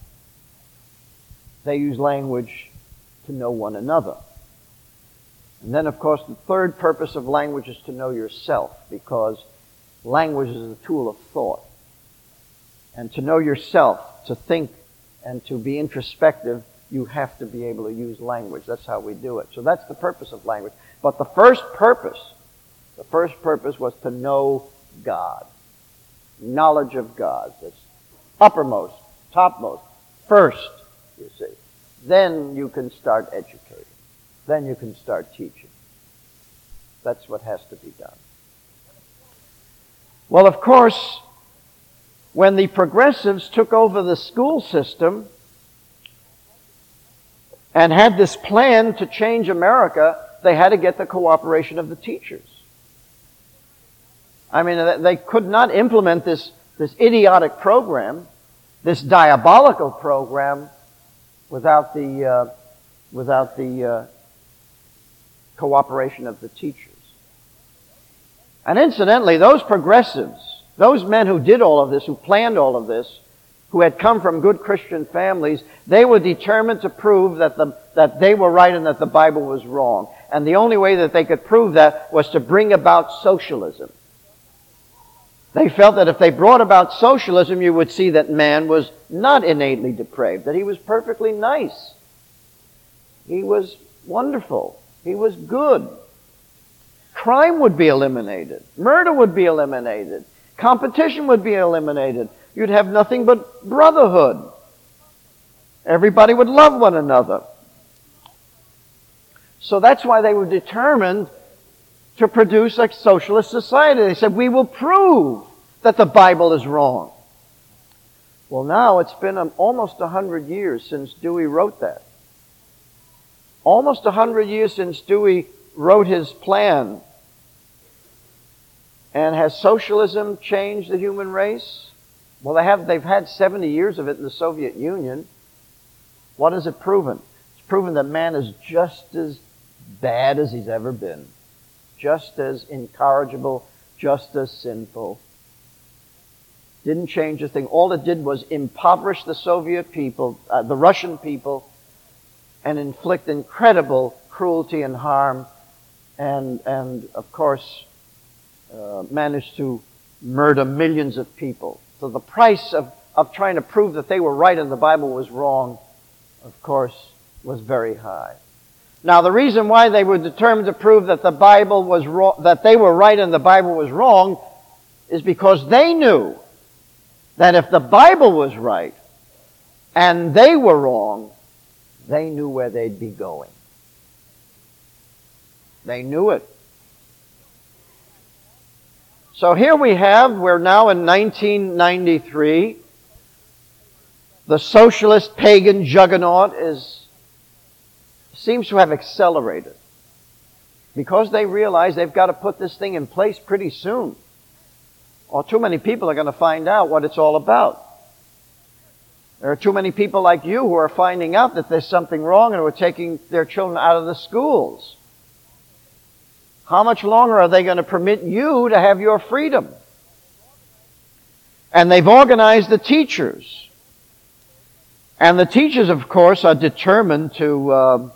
they used language to know one another. And then, of course, the third purpose of language is to know yourself, because language is a tool of thought. And to know yourself, to think and to be introspective, you have to be able to use language. That's how we do it. So that's the purpose of language. But the first purpose was to know God. Knowledge of God. That's uppermost, topmost, first, you see. Then you can start educating. Then you can start teaching. That's what has to be done. Well, of course, when the progressives took over the school system and had this plan to change America, they had to get the cooperation of the teachers. I mean, they could not implement this idiotic program, this diabolical program, without the cooperation of the teachers. And incidentally, those progressives, those men who did all of this, who planned all of this, who had come from good Christian families, they were determined to prove that they were right and that the Bible was wrong. And the only way that they could prove that was to bring about socialism. They felt that if they brought about socialism, you would see that man was not innately depraved, that he was perfectly nice. He was wonderful. He was good. Crime would be eliminated. Murder would be eliminated. Competition would be eliminated. You'd have nothing but brotherhood. Everybody would love one another. So that's why they were determined to produce a socialist society. They said, we will prove that the Bible is wrong. Well, now it's been almost 100 years since Dewey wrote that. Almost 100 years since Dewey wrote his plan. And has socialism changed the human race? Well, they've had 70 years of it in the Soviet Union. What has it proven? It's proven that man is just as bad as he's ever been. Just as incorrigible, just as sinful. Didn't change a thing. All it did was impoverish the Soviet people, the Russian people, and inflict incredible cruelty and harm, and of course, managed to murder millions of people. So the price of trying to prove that they were right and the Bible was wrong, of course, was very high. Now, the reason why they were determined to prove that the Bible was wrong, that they were right and the Bible was wrong, is because they knew that if the Bible was right and they were wrong, they knew where they'd be going. They knew it. So here we're now in 1993. The socialist pagan juggernaut seems to have accelerated because they realize they've got to put this thing in place pretty soon, or too many people are going to find out what it's all about. There are too many people like you who are finding out that there's something wrong and who are taking their children out of the schools. How much longer are they going to permit you to have your freedom? And they've organized the teachers. And the teachers, of course, are determined to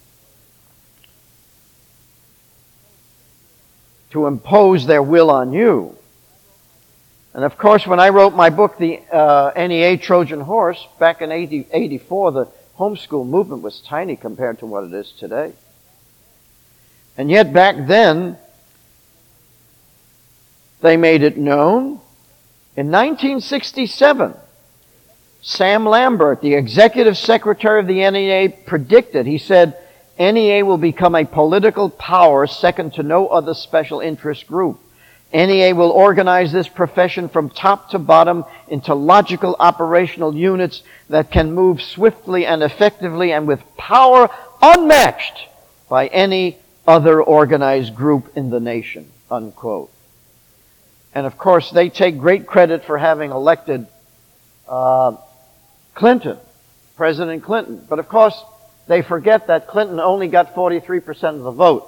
impose their will on you. And of course, when I wrote my book, the NEA Trojan Horse, back in 1984, the homeschool movement was tiny compared to what it is today. And yet back then, they made it known. In 1967, Sam Lambert, the executive secretary of the NEA, predicted, he said, NEA will become a political power second to no other special interest group. NEA will organize this profession from top to bottom into logical operational units that can move swiftly and effectively and with power unmatched by any other organized group in the nation, unquote. And of course, they take great credit for having elected Clinton, President Clinton. But of course, they forget that Clinton only got 43% of the vote.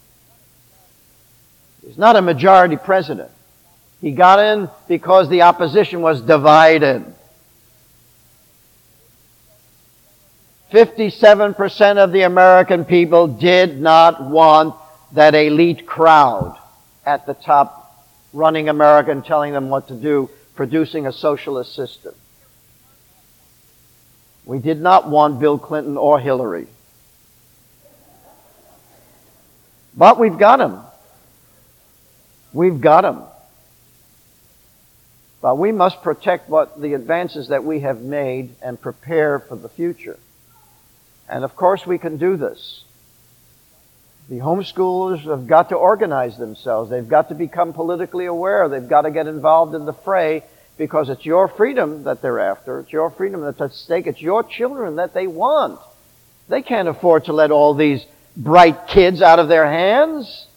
He's not a majority president. He got in because the opposition was divided. 57% of the American people did not want that elite crowd at the top running America and telling them what to do, producing a socialist system. We did not want Bill Clinton or Hillary. But we've got him. We've got him. But we must protect the advances that we have made and prepare for the future. And of course we can do this. The homeschoolers have got to organize themselves. They've got to become politically aware. They've got to get involved in the fray because it's your freedom that they're after. It's your freedom that's at stake. It's your children that they want. They can't afford to let all these bright kids out of their hands.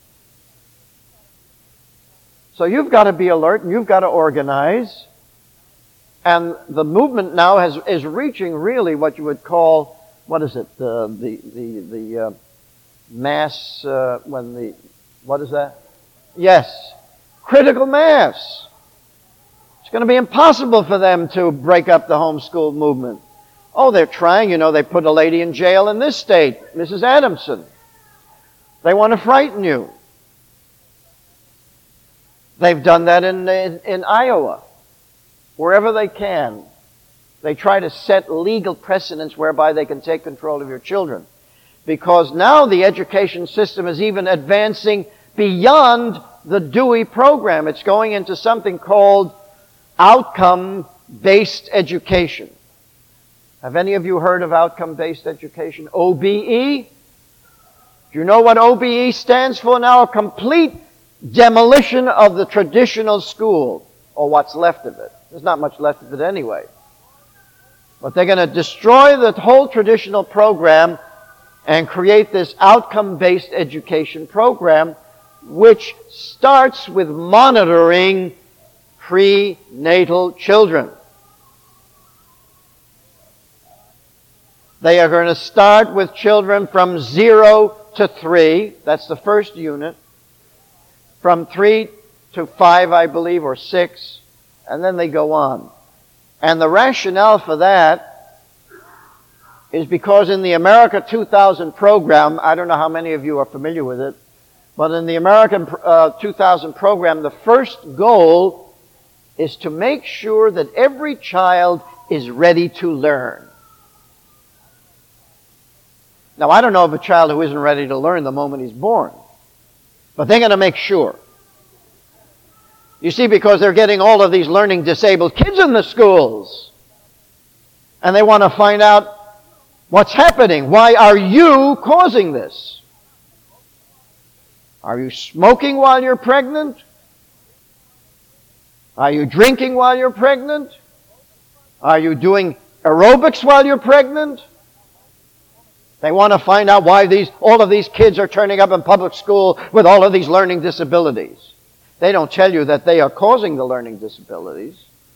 So you've got to be alert and you've got to organize. And the movement now is reaching really what you would call, what is it, the mass, what is that? Yes, critical mass. It's going to be impossible for them to break up the homeschool movement. Oh, they're trying. They put a lady in jail in this state, Mrs. Adamson. They want to frighten you. They've done that in Iowa. Wherever they can, they try to set legal precedents whereby they can take control of your children. Because now the education system is even advancing beyond the Dewey program. It's going into something called outcome-based education. Have any of you heard of outcome-based education? OBE? Do you know what OBE stands for now? A complete demolition of the traditional school, or what's left of it. There's not much left of it anyway. But they're going to destroy the whole traditional program and create this outcome-based education program, which starts with monitoring prenatal children. They are going to start with children from 0 to 3. That's the first unit. From 3 to 5, I believe, or 6. And then they go on. And the rationale for that is because in the America 2000 program, I don't know how many of you are familiar with it, but in the American 2000 program, the first goal is to make sure that every child is ready to learn. Now, I don't know of a child who isn't ready to learn the moment he's born, but they're going to make sure. You see, because they're getting all of these learning disabled kids in the schools, and they want to find out what's happening. Why are you causing this? Are you smoking while you're pregnant? Are you drinking while you're pregnant? Are you doing aerobics while you're pregnant? They want to find out why all of these kids are turning up in public school with all of these learning disabilities. They don't tell you that they are causing the learning disabilities.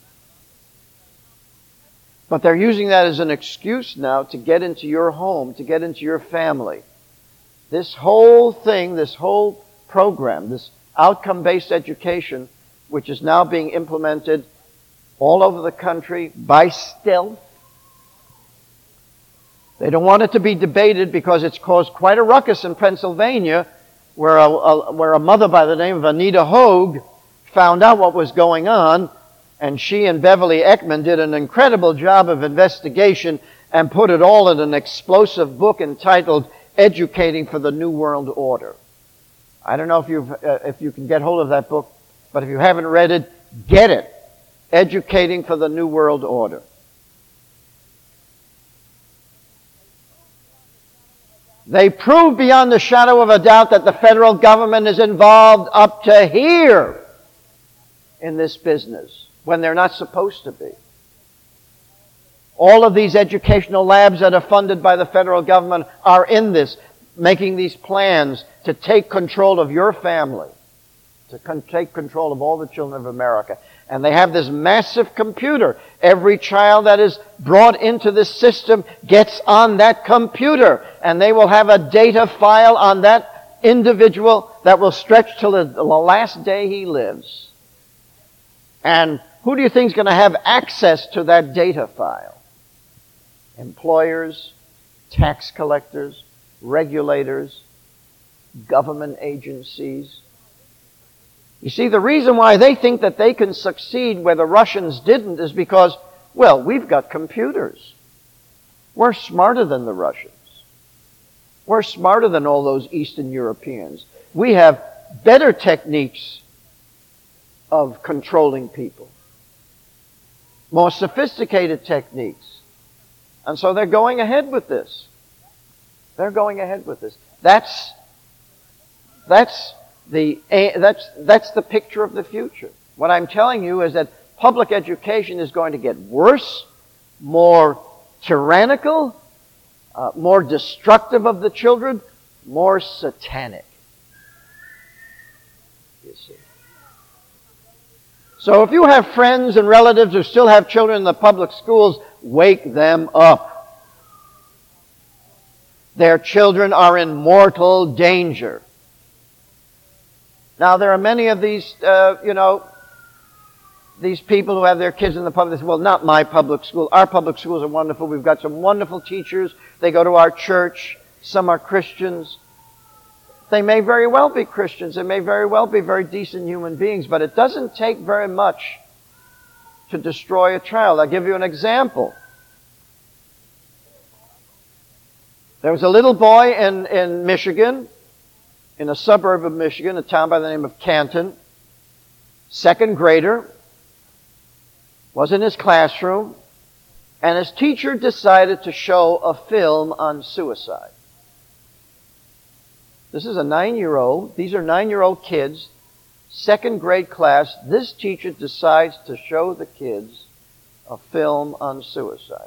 But they're using that as an excuse now to get into your home, to get into your family. This whole thing, this whole program, this outcome-based education, which is now being implemented all over the country by stealth. They don't want it to be debated because it's caused quite a ruckus in Pennsylvania, where a mother by the name of Anita Hogue found out what was going on, and she and Beverly Eckman did an incredible job of investigation and put it all in an explosive book entitled Educating for the New World Order. I don't know if you can get hold of that book, but if you haven't read it, get it. Educating for the New World Order. They prove beyond the shadow of a doubt that the federal government is involved up to here in this business when they're not supposed to be. All of these educational labs that are funded by the federal government are in this, making these plans, to take control of your family, to take control of all the children of America. And they have this massive computer. Every child that is brought into this system gets on that computer, and they will have a data file on that individual that will stretch till the last day he lives. And who do you think is going to have access to that data file? Employers, tax collectors, regulators, government agencies. You see, the reason why they think that they can succeed where the Russians didn't is because, well, we've got computers. We're smarter than the Russians. We're smarter than all those Eastern Europeans. We have better techniques of controlling people, more sophisticated techniques. And so they're going ahead with this. They're going ahead with this. That's the picture of the future. What I'm telling you is that public education is going to get worse, more tyrannical, more destructive of the children, more satanic. You see. So if you have friends and relatives who still have children in the public schools, wake them up. Their children are in mortal danger. Now, there are many of these, these people who have their kids in the public school. Well, not my public school. Our public schools are wonderful. We've got some wonderful teachers. They go to our church. Some are Christians. They may very well be Christians. They may very well be very decent human beings. But it doesn't take very much to destroy a child. I'll give you an example. There was a little boy in Michigan, in a suburb of Michigan, a town by the name of Canton, second grader, was in his classroom, and his teacher decided to show a film on suicide. This is a 9-year-old. These are 9-year-old kids, second grade class. This teacher decides to show the kids a film on suicide.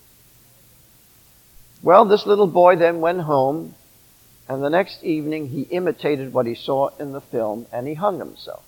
Well, this little boy then went home, and the next evening he imitated what he saw in the film, and he hung himself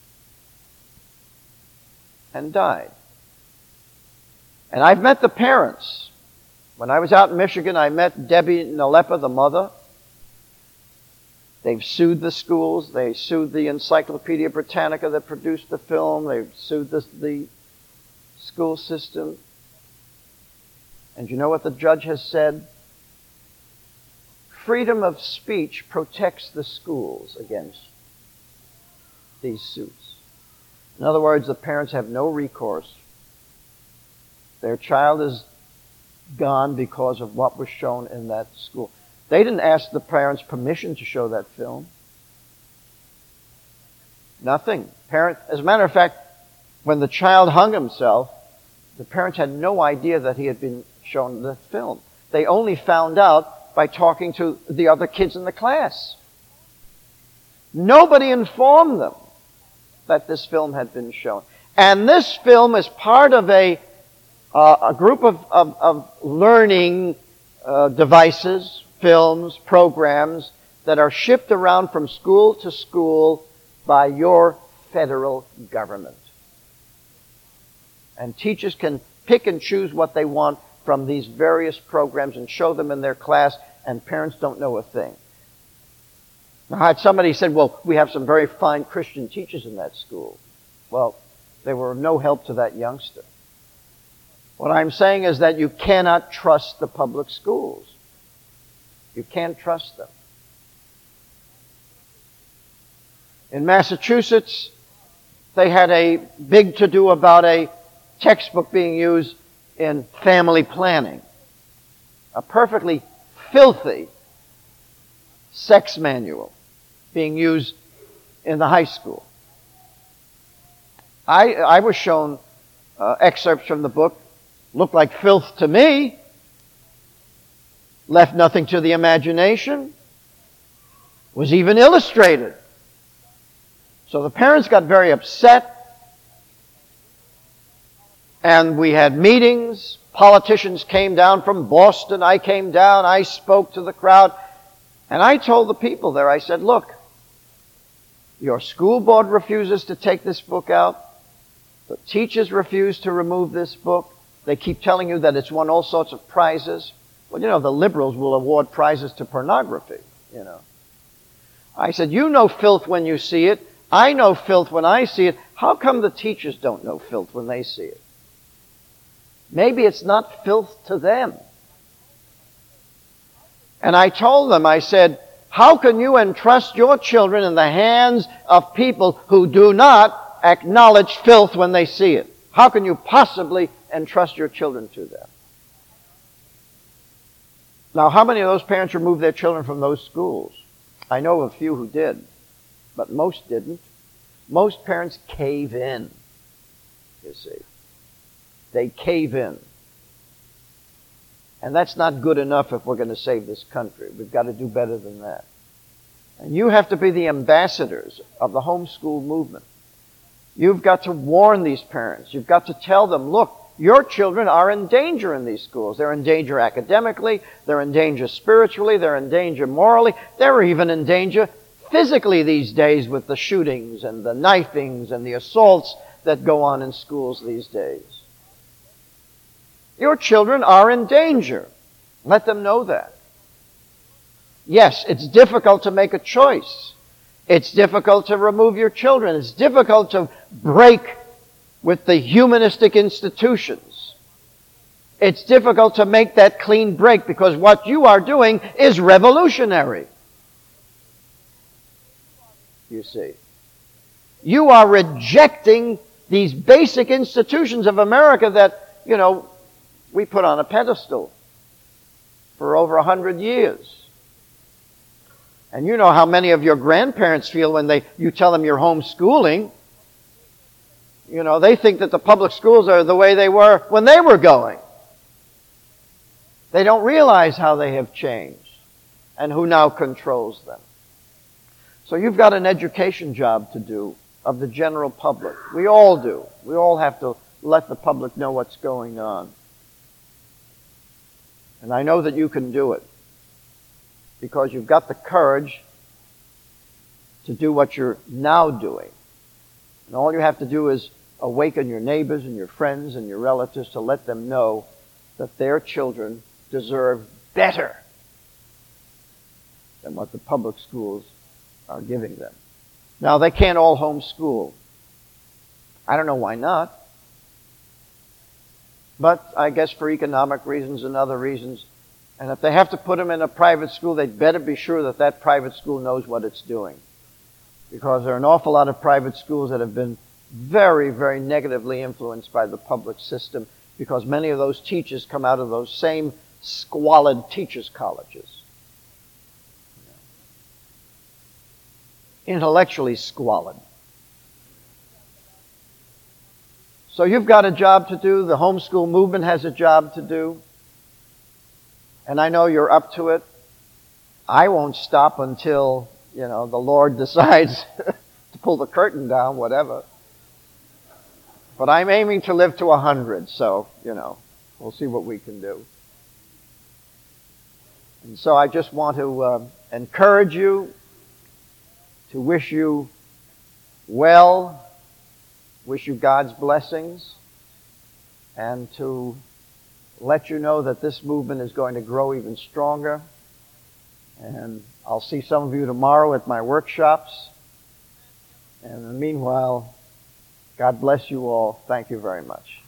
and died. And I've met the parents. When I was out in Michigan, I met Debbie Nalepa, the mother. They've sued the schools. They sued the Encyclopedia Britannica that produced the film. They've sued the school system. And you know what the judge has said? Freedom of speech protects the schools against these suits. In other words, the parents have no recourse. Their child is gone because of what was shown in that school. They didn't ask the parents' permission to show that film. Nothing. As a matter of fact, when the child hung himself, the parents had no idea that he had been shown the film. They only found out by talking to the other kids in the class. Nobody informed them that this film had been shown. And this film is part of a group of learning devices, films, programs that are shipped around from school to school by your federal government. And teachers can pick and choose what they want from these various programs and show them in their class, and parents don't know a thing. Now, I had somebody said, well, we have some very fine Christian teachers in that school. Well, they were of no help to that youngster. What I'm saying is that you cannot trust the public schools. You can't trust them. In Massachusetts, they had a big to-do about a textbook being used in family planning. A perfectly filthy sex manual being used in the high school. I was shown excerpts from the book. Looked like filth to me. Left nothing to the imagination. Was even illustrated. So the parents got very upset. And we had meetings. Politicians came down from Boston. I came down. I spoke to the crowd. And I told the people there, I said, look, your school board refuses to take this book out. The teachers refuse to remove this book. They keep telling you that it's won all sorts of prizes. Well, you know, the liberals will award prizes to pornography, you know. I said, you know filth when you see it. I know filth when I see it. How come the teachers don't know filth when they see it? Maybe it's not filth to them. And I told them, I said, how can you entrust your children in the hands of people who do not acknowledge filth when they see it? How can you possibly entrust your children to them? Now, how many of those parents removed their children from those schools? I know of a few who did, but most didn't. Most parents cave in, you see. They cave in. And that's not good enough if we're going to save this country. We've got to do better than that. And you have to be the ambassadors of the homeschool movement. You've got to warn these parents. You've got to tell them, look, your children are in danger in these schools. They're in danger academically. They're in danger spiritually. They're in danger morally. They're even in danger physically these days with the shootings and the knifings and the assaults that go on in schools these days. Your children are in danger. Let them know that. Yes, it's difficult to make a choice. It's difficult to remove your children. It's difficult to break with the humanistic institutions. It's difficult to make that clean break because what you are doing is revolutionary. You see. You are rejecting these basic institutions of America that, you know, we put on a pedestal for over 100 years. And you know how many of your grandparents feel when you tell them you're homeschooling. You know, they think that the public schools are the way they were when they were going. They don't realize how they have changed and who now controls them. So you've got an education job to do of the general public. We all do. We all have to let the public know what's going on. And I know that you can do it because you've got the courage to do what you're now doing. And all you have to do is awaken your neighbors and your friends and your relatives to let them know that their children deserve better than what the public schools are giving them. Now, they can't all homeschool. I don't know why not. But I guess for economic reasons and other reasons. And if they have to put them in a private school, they'd better be sure that that private school knows what it's doing. Because there are an awful lot of private schools that have been very, very negatively influenced by the public system because many of those teachers come out of those same squalid teachers' colleges. Intellectually squalid. So you've got a job to do. The homeschool movement has a job to do. And I know you're up to it. I won't stop until, the Lord decides to pull the curtain down, whatever. But I'm aiming to live to 100, so, we'll see what we can do. And so I just want to encourage you, to wish you well, wish you God's blessings, and to let you know that this movement is going to grow even stronger. And I'll see some of you tomorrow at my workshops. And meanwhile, God bless you all. Thank you very much.